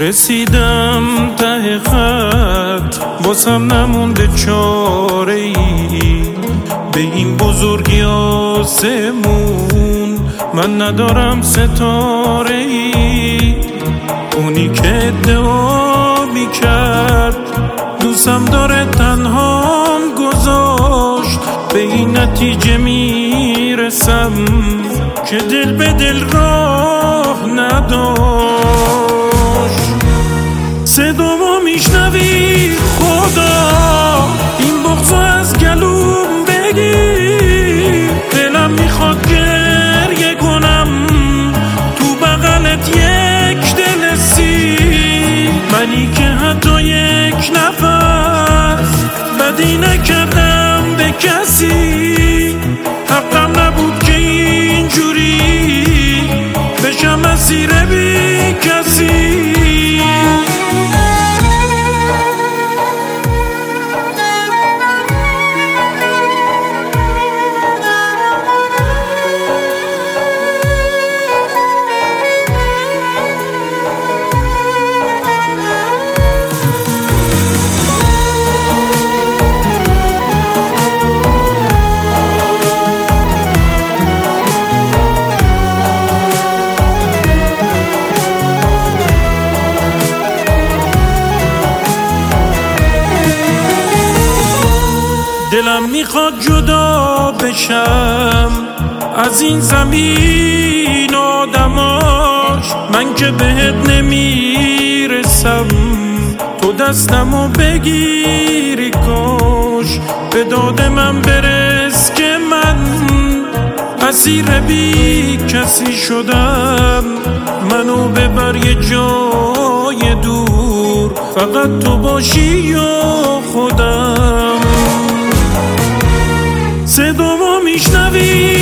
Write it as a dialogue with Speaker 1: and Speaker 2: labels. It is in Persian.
Speaker 1: رسیدم ته خط، واسم نمونده چاره ای. به این بزرگی آسمون من ندارم ستاره ای. اونی که ادعا میکرد دوستم داره تنهام گذاشت. به این نتیجه میرسم که دل به دل راه نداشت. صدامو میشنوی خدا، این بغضو از گلوم بگیر. دلم میخواد گریه کنم تو بغلت یک دل سیر. منی که حتی یک نفس بدی نکردم به کسی. حقم نبود که اینجوری بشم اسیر بی کسی. دلم میخواد جدا بشم از این زمین آدماش. من که بهت نمیرسم، تو دستمو بگیری کاش. به داد من برس که من اسیر بی کسی شدم. منو ببر یه جای دور، فقط تو باشی یا خودم. صدامو میشنوی